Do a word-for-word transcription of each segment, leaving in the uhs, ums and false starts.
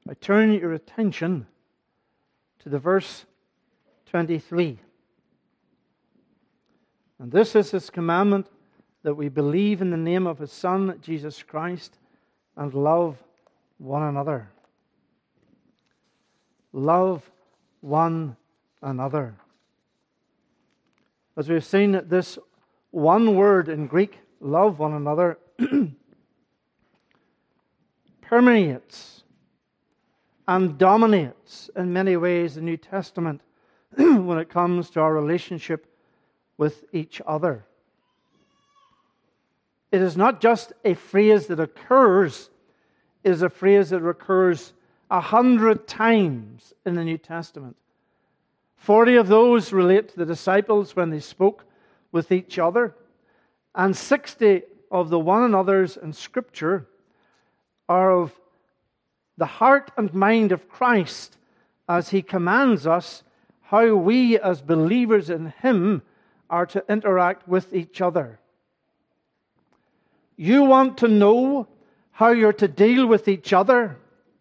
I turn your attention to the verse twenty-three. And this is His commandment, that we believe in the name of His Son, Jesus Christ, and love one another. Love one another. As we've seen, this one word in Greek, love one another, permeates and dominates in many ways the New Testament when it comes to our relationship with each other. It is not just a phrase that occurs, it is a phrase that recurs a hundred times in the New Testament. Forty of those relate to the disciples when they spoke with each other, and sixty of the one another's in Scripture are of the heart and mind of Christ as He commands us how we as believers in Him are to interact with each other. You want to know how you're to deal with each other?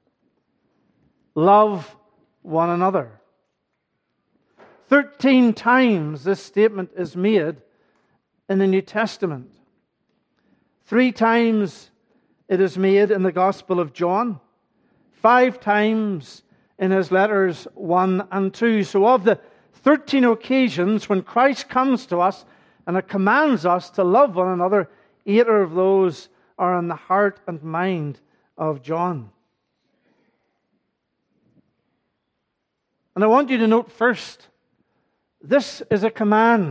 Love one another. Thirteen times this statement is made in the New Testament. Three times it is made in the Gospel of John. Five times in his letters one and two. So of the thirteen occasions when Christ comes to us and commands us to love one another, eight of those are in the heart and mind of John. And I want you to note first, this is a command.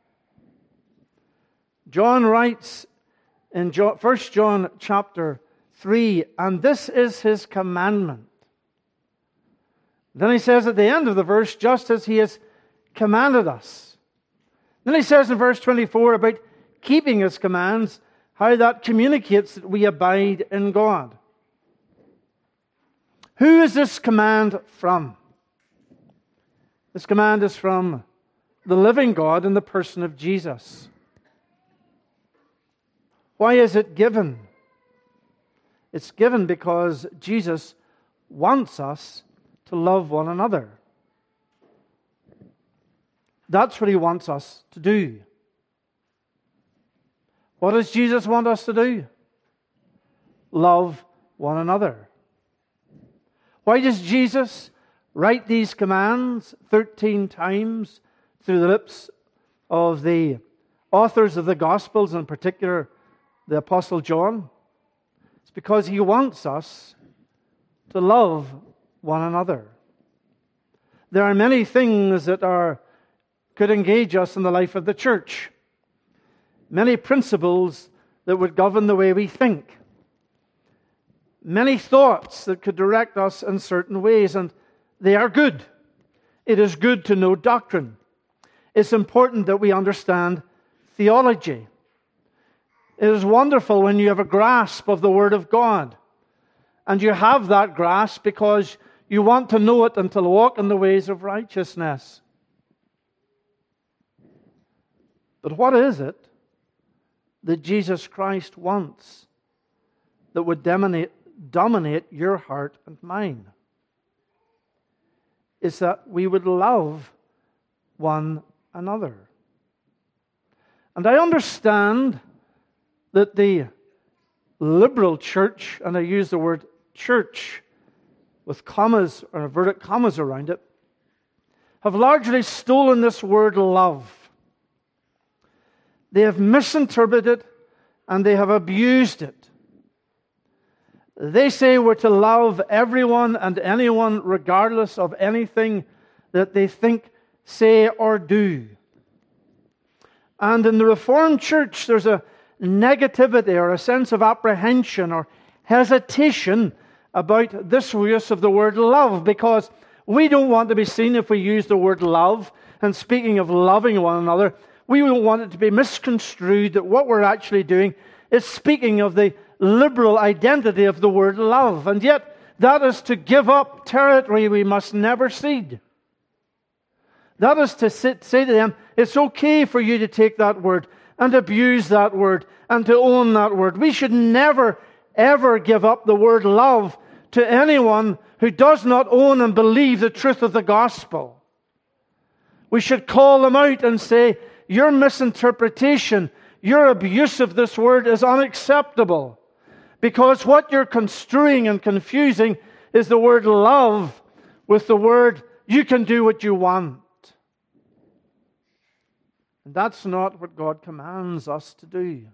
John writes in First John chapter three, and this is His commandment. Then he says at the end of the verse, just as He has commanded us. Then he says in verse twenty-four about keeping His commands, how that communicates that we abide in God. Who is this command from? This command is from the living God in the person of Jesus. Why is it given? It's given because Jesus wants us to love one another. That's what He wants us to do. What does Jesus want us to do? Love one another. Why does Jesus write these commands thirteen times through the lips of the authors of the Gospels, in particular the Apostle John? It's because He wants us to love one another. There are many things that are could engage us in the life of the church. Many principles that would govern the way we think. Many thoughts that could direct us in certain ways, and they are good. It is good to know doctrine. It's important that we understand theology. It is wonderful when you have a grasp of the Word of God. And you have that grasp because you want to know it and to walk in the ways of righteousness. But what is it that Jesus Christ wants that would dominate, dominate your heart and mind? Is that we would love one another. And I understand that the liberal church, and I use the word church with commas or inverted commas around it, have largely stolen this word love. They have misinterpreted and they have abused it. They say we're to love everyone and anyone regardless of anything that they think, say, or do. And in the Reformed Church, there's a negativity or a sense of apprehension or hesitation about this use of the word love, because we don't want to be seen, if we use the word love, and speaking of loving one another, we don't want it to be misconstrued that what we're actually doing is speaking of the liberal identity of the word love. And yet, that is to give up territory we must never cede. That is to sit, say to them, it's okay for you to take that word and abuse that word and to own that word. We should never, ever give up the word love to anyone who does not own and believe the truth of the gospel. We should call them out and say, your misinterpretation, your abuse of this word is unacceptable. Because what you're construing and confusing is the word love with the word you can do what you want. And that's not what God commands us to do.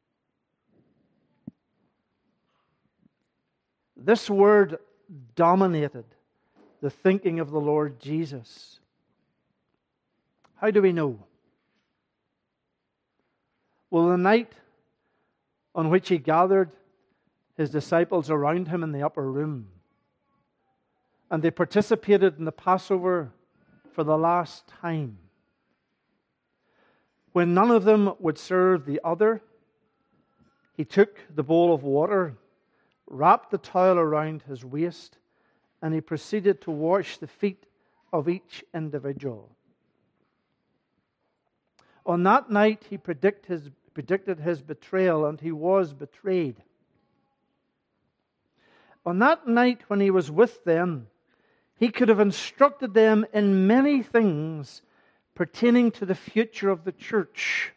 This word dominated the thinking of the Lord Jesus. How do we know? Well, the night on which He gathered His disciples around Him in the upper room, and they participated in the Passover for the last time, when none of them would serve the other, He took the bowl of water, wrapped the towel around His waist, and He proceeded to wash the feet of each individual. On that night, He predict his, predicted His betrayal, and He was betrayed. On that night when He was with them, He could have instructed them in many things pertaining to the future of the church.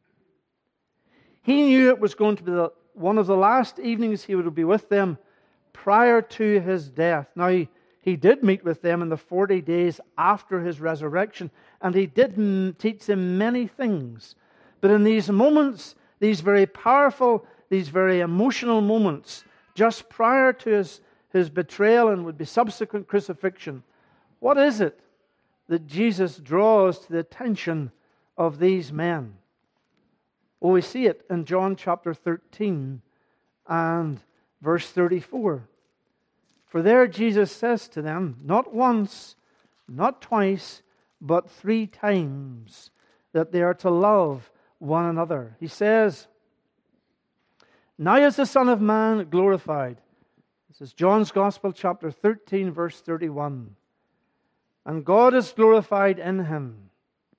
He knew it was going to be the, one of the last evenings He would be with them prior to His death. Now, He, he did meet with them in the forty days after His resurrection, and He did m- teach them many things. But in these moments, these very powerful, these very emotional moments, just prior to His, his betrayal and would be subsequent crucifixion, what is it that Jesus draws to the attention of these men? Well, we see it in John chapter thirteen and verse thirty-four. For there Jesus says to them, not once, not twice, but three times, that they are to love one another. He says, now is the Son of Man glorified. This is John's Gospel, chapter thirteen, verse thirty-one. And God is glorified in Him.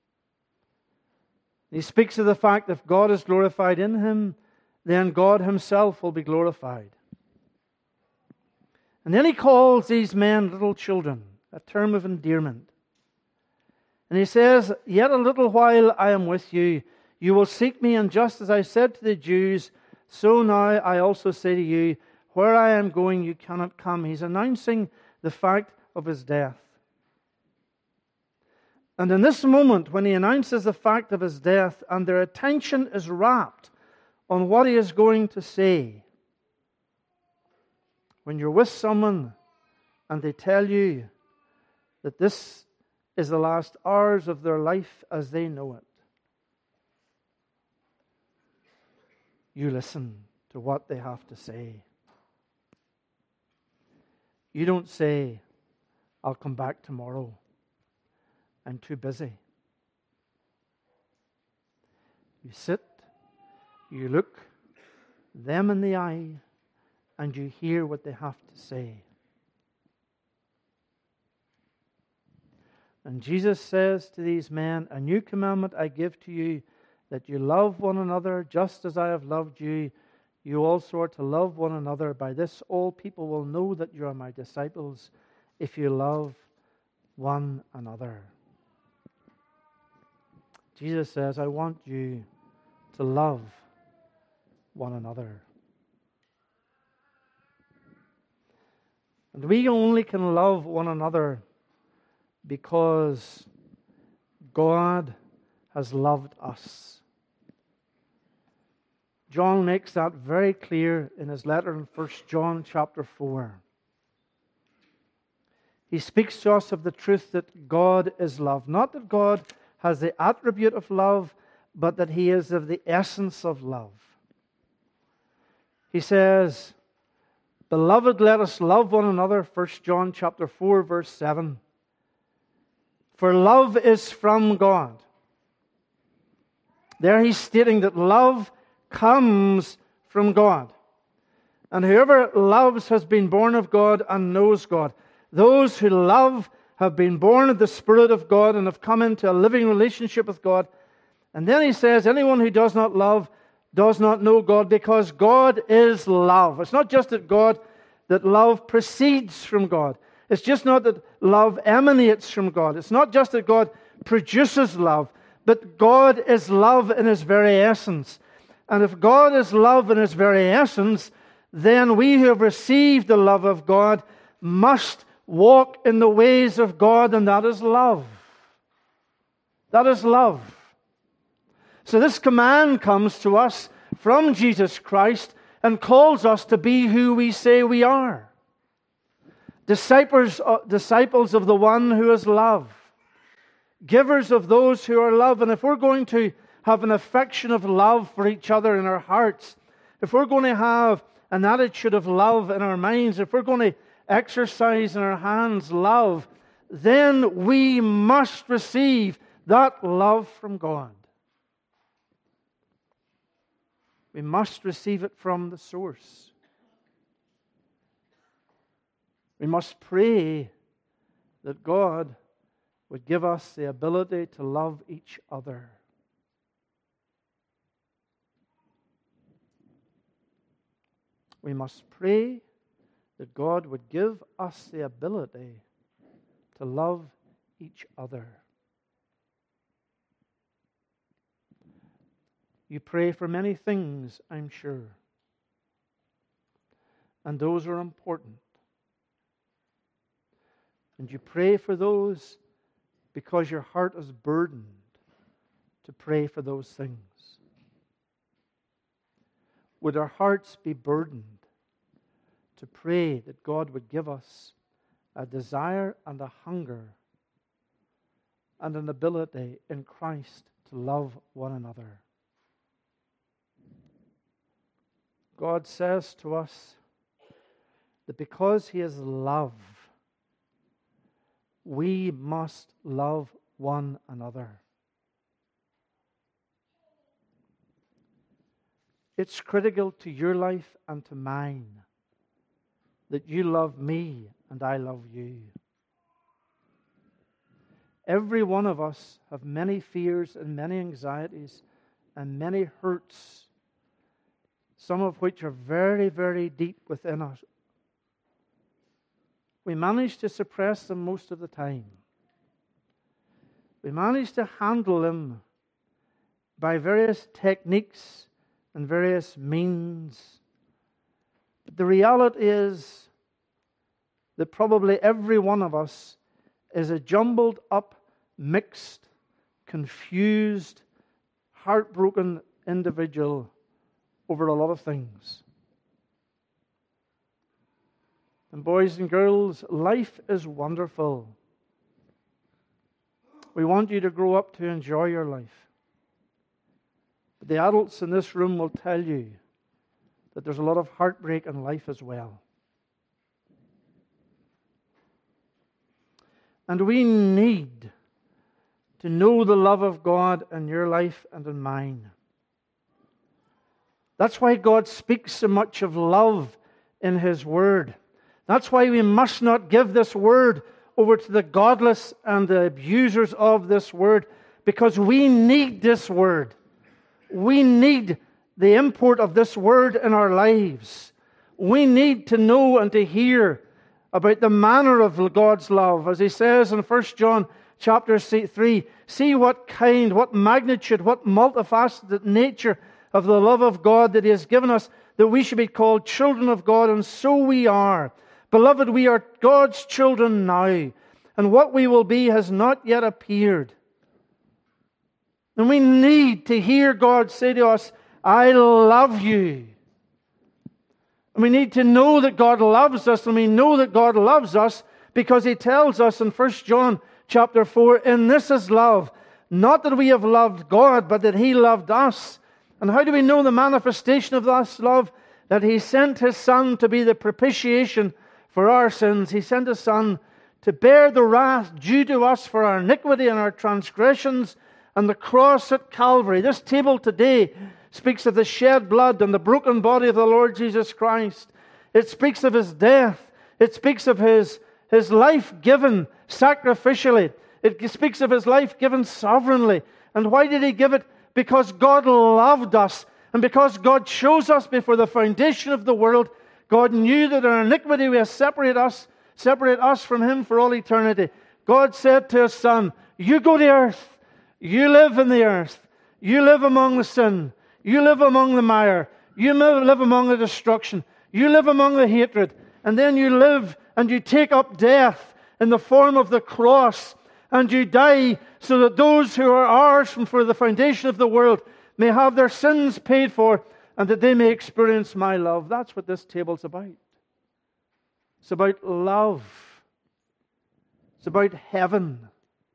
He speaks of the fact that if God is glorified in Him, then God Himself will be glorified. And then He calls these men little children, a term of endearment. And He says, yet a little while I am with you. You will seek Me, and just as I said to the Jews, so now I also say to you, where I am going you cannot come. He's announcing the fact of His death. And in this moment, when He announces the fact of His death, and their attention is rapt on what He is going to say, when you're with someone and they tell you that this is the last hours of their life as they know it, you listen to what they have to say. You don't say, I'll come back tomorrow. I'm too busy. You sit, you look them in the eye, and you hear what they have to say. And Jesus says to these men, a new commandment I give to you, that you love one another just as I have loved you. You also are to love one another. By this all people will know that you are My disciples, if you love one another. Jesus says, I want you to love one another. And we only can love one another because God has loved us. John makes that very clear in his letter in First John chapter four. He speaks to us of the truth that God is love. Not that God has the attribute of love, but that He is of the essence of love. He says, beloved, let us love one another. First John chapter four, verse seven. For love is from God. There he's stating that love comes from God. And whoever loves has been born of God and knows God. Those who love have been born of the Spirit of God and have come into a living relationship with God. And then he says, anyone who does not love does not know God, because God is love. It's not just that God, that love proceeds from God. It's just not that love emanates from God. It's not just that God produces love, but God is love in His very essence. And if God is love in His very essence, then we who have received the love of God must walk in the ways of God, and that is love. That is love. So this command comes to us from Jesus Christ and calls us to be who we say we are. Disciples, uh, disciples of the one who is love. Givers of those who are love. And if we're going to have an affection of love for each other in our hearts, if we're going to have an attitude of love in our minds, if we're going to exercise in our hands love, then we must receive that love from God. We must receive it from the source. We must pray that God would give us the ability to love each other. We must pray that God would give us the ability to love each other. You pray for many things, I'm sure. And those are important. And you pray for those because your heart is burdened to pray for those things. Would our hearts be burdened to pray that God would give us a desire and a hunger and an ability in Christ to love one another? God says to us that because He is love, we must love one another. It's critical to your life and to mine that you love me and I love you. Every one of us have many fears and many anxieties and many hurts, some of which are very, very deep within us. We manage to suppress them most of the time. We manage to handle them by various techniques and various means. But the reality is that probably every one of us is a jumbled up, mixed, confused, heartbroken individual over a lot of things. And boys and girls, life is wonderful. We want you to grow up to enjoy your life. But the adults in this room will tell you that there's a lot of heartbreak in life as well. And we need to know the love of God in your life and in mine. That's why God speaks so much of love in His Word. That's why we must not give this Word over to the godless and the abusers of this Word, because we need this Word. We need the import of this Word in our lives. We need to know and to hear about the manner of God's love. As He says in First John chapter three, see what kind, what magnitude, what multifaceted nature of the love of God that He has given us, that we should be called children of God, and so we are. Beloved, we are God's children now, and what we will be has not yet appeared. And we need to hear God say to us, I love you. And we need to know that God loves us, and we know that God loves us because He tells us in First John chapter four, in this is love, not that we have loved God, but that He loved us. And how do we know the manifestation of this love? That He sent His Son to be the propitiation for our sins. He sent His Son to bear the wrath due to us for our iniquity and our transgressions, and the cross at Calvary. This table today speaks of the shed blood and the broken body of the Lord Jesus Christ. It speaks of His death. It speaks of His, his life given sacrificially. It speaks of His life given sovereignly. And why did He give it? Because God loved us, and because God chose us before the foundation of the world. God knew that our iniquity would separate us separate us from Him for all eternity. God said to His Son, you go to earth. You live in the earth. You live among the sin. You live among the mire. You live among the destruction. You live among the hatred. And then you live and you take up death in the form of the cross. And you die so that those who are ours from for the foundation of the world may have their sins paid for and that they may experience my love. That's what this table's about. It's about love. It's about heaven.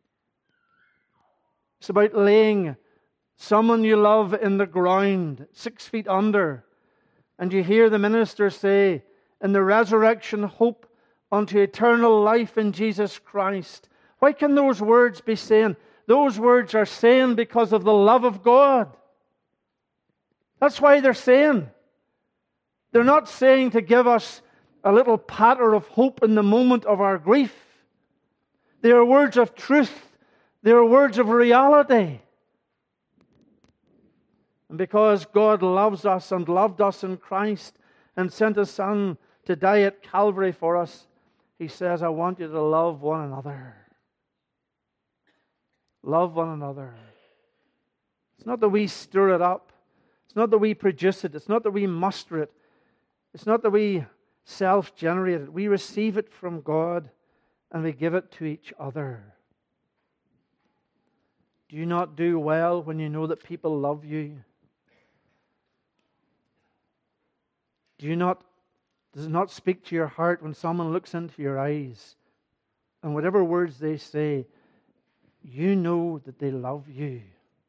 It's about laying someone you love in the ground, six feet under. And you hear the minister say, in the resurrection hope unto eternal life in Jesus Christ. Why can those words be saying? Those words are saying because of the love of God. That's why they're saying. They're not saying to give us a little patter of hope in the moment of our grief. They are words of truth. They are words of reality. And because God loves us and loved us in Christ and sent His Son to die at Calvary for us, He says, I want you to love one another. Love one another. It's not that we stir it up. It's not that we produce it. It's not that we muster it. It's not that we self-generate it. We receive it from God and we give it to each other. Do you not do well when you know that people love you? Do you not, does it not speak to your heart when someone looks into your eyes and whatever words they say, you know that they love you?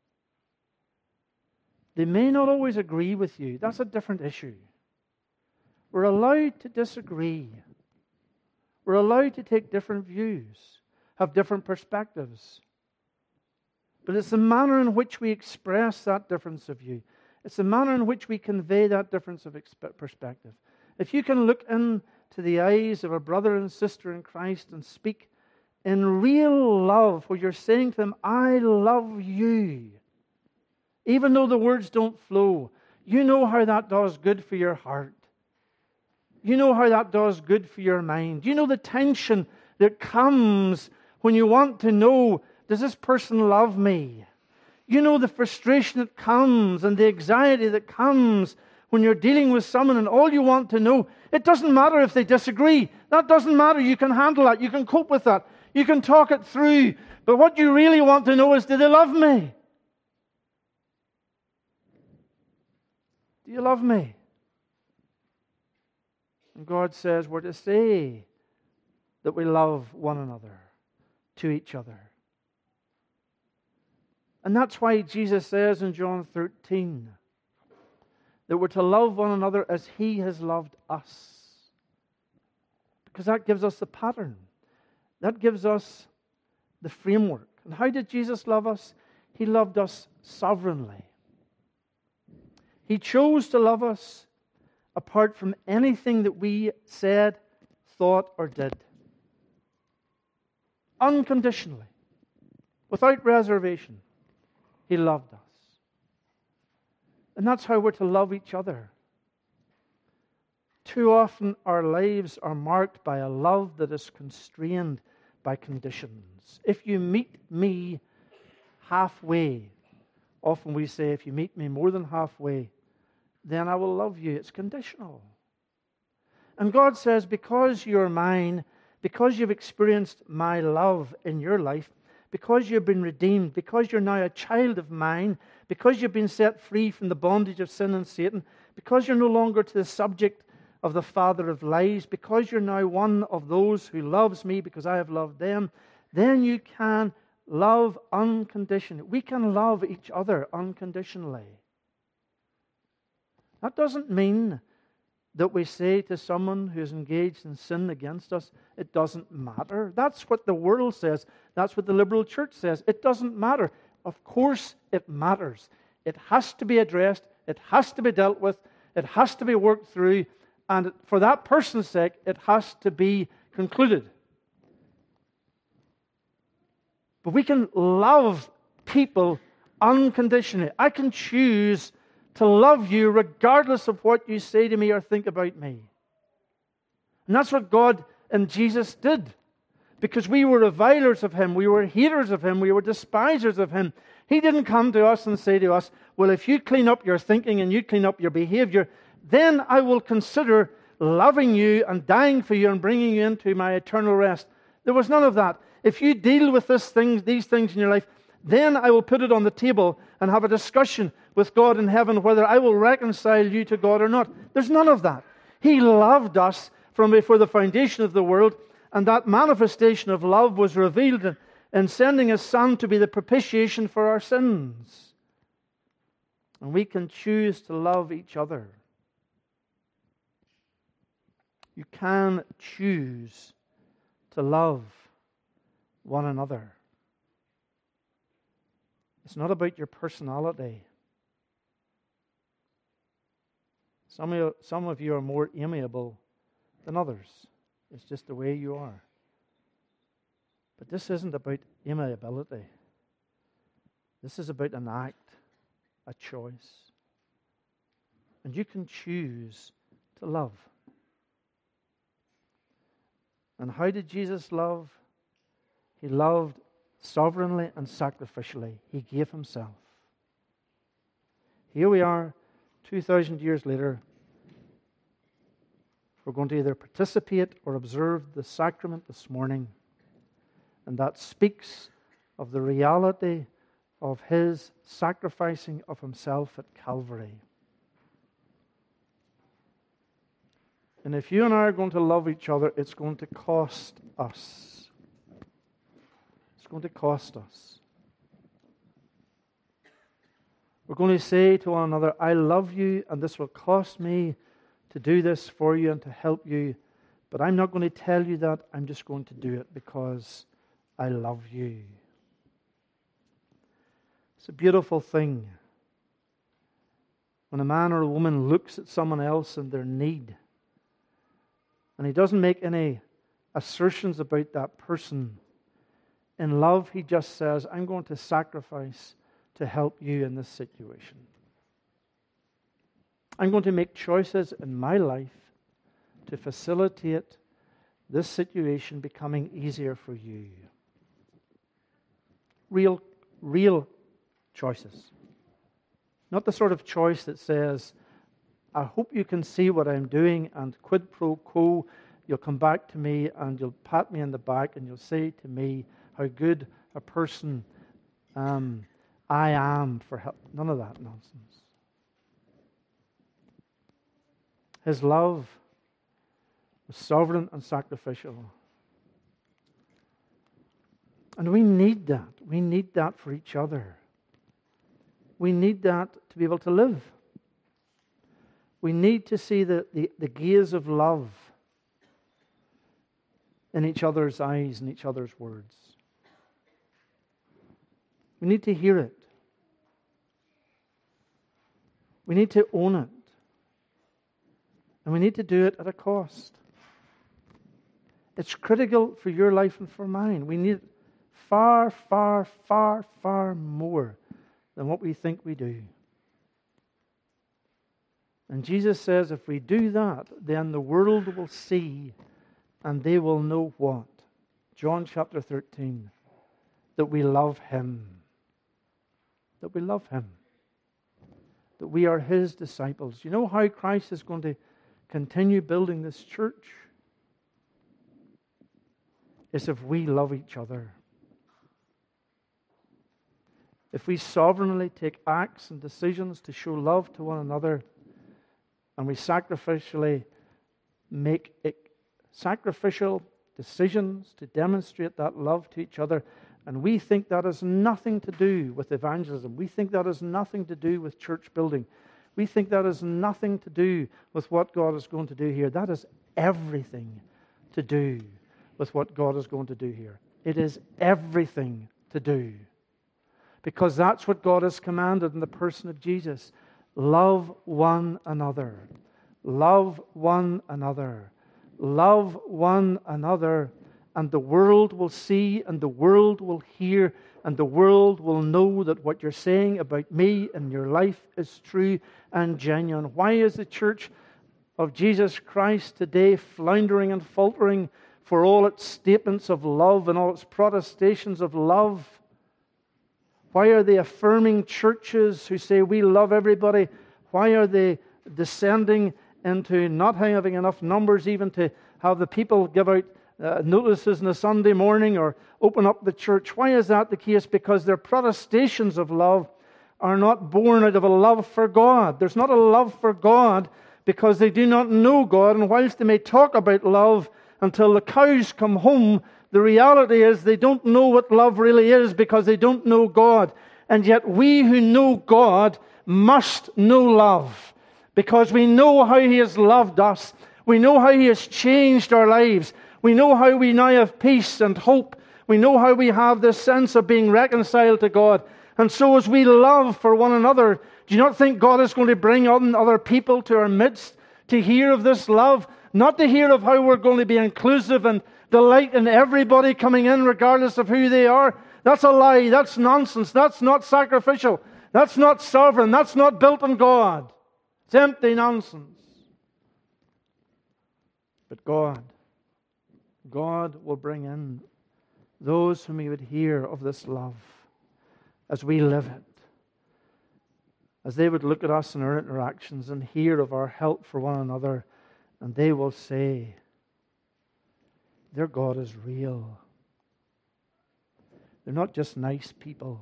They may not always agree with you. That's a different issue. We're allowed to disagree. We're allowed to take different views, have different perspectives. But it's the manner in which we express that difference of view. It's the manner in which we convey that difference of perspective. If you can look into the eyes of a brother and sister in Christ and speak in real love, where you're saying to them, I love you, even though the words don't flow, you know how that does good for your heart. You know how that does good for your mind. You know the tension that comes when you want to know, does this person love me? You know the frustration that comes and the anxiety that comes when you're dealing with someone and all you want to know, it doesn't matter if they disagree. That doesn't matter. You can handle that. You can cope with that. You can talk it through. But what you really want to know is, do they love me? Do you love me? And God says we're to say that we love one another, to each other. And that's why Jesus says in John thirteen that we're to love one another as He has loved us. Because that gives us the pattern. That gives us the framework. And how did Jesus love us? He loved us sovereignly. He chose to love us apart from anything that we said, thought, or did. Unconditionally. Without reservation. He loved us. And that's how we're to love each other. Too often our lives are marked by a love that is constrained by conditions. If you meet me halfway, often we say, if you meet me more than halfway, then I will love you. It's conditional. And God says, because you're mine, because you've experienced my love in your life, because you've been redeemed, because you're now a child of mine, because you've been set free from the bondage of sin and Satan, because you're no longer to the subject of the father of lies, because you're now one of those who loves me because I have loved them, then you can love unconditionally. We can love each other unconditionally. That doesn't mean that we say to someone who's engaged in sin against us, it doesn't matter. That's what the world says. That's what the liberal church says. It doesn't matter. Of course it matters. It has to be addressed. It has to be dealt with. It has to be worked through. And for that person's sake, it has to be concluded. But we can love people unconditionally. I can choose to love you regardless of what you say to me or think about me. And that's what God And Jesus did. Because we were revilers of Him, we were haters of Him, we were despisers of Him. He didn't come to us and say to us, well, if you clean up your thinking and you clean up your behavior, then I will consider loving you and dying for you and bringing you into my eternal rest. There was none of that. If you deal with this thing, these things in your life, then I will put it on the table and have a discussion with God in heaven whether I will reconcile you to God or not. There's none of that. He loved us from before the foundation of the world, and that manifestation of love was revealed in sending His Son to be the propitiation for our sins. And we can choose to love each other. You can choose to love one another. It's not about your personality. Some of you, some of you are more amiable than others. It's just the way you are. But this isn't about amiability. This is about an act, a choice. And you can choose to love. And how did Jesus love? He loved sovereignly and sacrificially. He gave Himself. Here we are, two thousand years later. We're going to either participate or observe the sacrament this morning. And that speaks of the reality of His sacrificing of Himself at Calvary. And if you and I are going to love each other, it's going to cost us. It's going to cost us. We're going to say to one another, I love you, and this will cost me to do this for you and to help you. But I'm not going to tell you that. I'm just going to do it because I love you. It's a beautiful thing when a man or a woman looks at someone else and their need, and he doesn't make any assertions about that person. In love, he just says, I'm going to sacrifice to help you in this situation. I'm going to make choices in my life to facilitate this situation becoming easier for you. Real, real choices. Not the sort of choice that says, I hope you can see what I'm doing, and quid pro quo, you'll come back to me and you'll pat me on the back and you'll say to me how good a person um, I am for help. None of that nonsense. His love was sovereign and sacrificial. And we need that. We need that for each other. We need that to be able to live. We need to see the, the, the gaze of love in each other's eyes and each other's words. We need to hear it. We need to own it. And we need to do it at a cost. It's critical for your life and for mine. We need it far, far, far, far more than what we think we do. And Jesus says if we do that, then the world will see and they will know what? John chapter thirteen. That we love Him. That we love Him. That we are His disciples. You know how Christ is going to continue building this church? It's if we love each other. If we sovereignly take acts and decisions to show love to one another, and we sacrificially make it, sacrificial decisions to demonstrate that love to each other, and we think that has nothing to do with evangelism. We think that has nothing to do with church building. We think that has nothing to do with what God is going to do here. That is everything to do with what God is going to do here. It is everything to do. Because that's what God has commanded in the person of Jesus. Love one another. Love one another. Love one another. And the world will see, and the world will hear, and the world will know that what you're saying about me and your life is true and genuine. Why is the church of Jesus Christ today floundering and faltering? for all its statements of love and all its protestations of love? Why are they affirming churches who say we love everybody? Why are they descending into not having enough numbers even to have the people give out uh, notices on a Sunday morning or open up the church? Why is that the case? Because their protestations of love are not born out of a love for God. There's not a love for God because they do not know God. And whilst they may talk about love until the cows come home, the reality is they don't know what love really is because they don't know God. And yet we who know God must know love because we know how He has loved us. We know how He has changed our lives. We know how we now have peace and hope. We know how we have this sense of being reconciled to God. And so as we love for one another, do you not think God is going to bring on other people to our midst to hear of this love? Not to hear of how we're going to be inclusive and delight in everybody coming in regardless of who they are. That's a lie. That's nonsense. That's not sacrificial. That's not sovereign. That's not built on God. It's empty nonsense. But God, God will bring in those whom He would hear of this love as we live it. As they would look at us in our interactions and hear of our help for one another, and they will say, their God is real. They're not just nice people.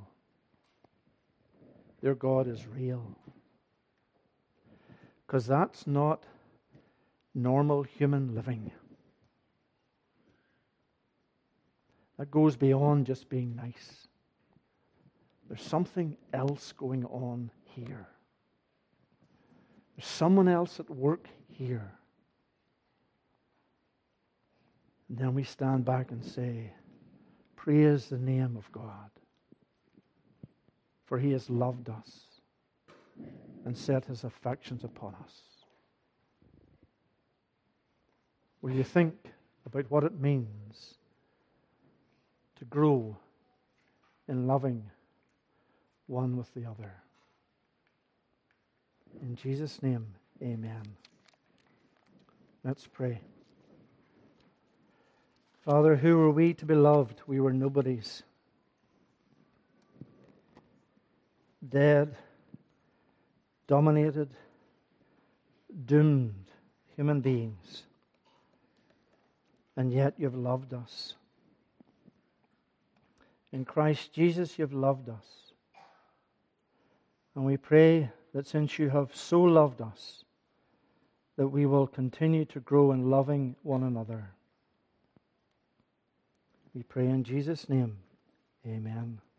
Their God is real. Because that's not normal human living. That goes beyond just being nice. There's something else going on here. There's someone else at work here. And then we stand back and say, praise the name of God. For He has loved us and set His affections upon us. Will you think about what it means to grow in loving one with the other? In Jesus' name, amen. Let's pray. Father, who were we to be loved? We were nobodies. Dead, dominated, doomed human beings. And yet you've loved us. In Christ Jesus, you've loved us. And we pray that since you have so loved us, that we will continue to grow in loving one another. We pray in Jesus' name. Amen.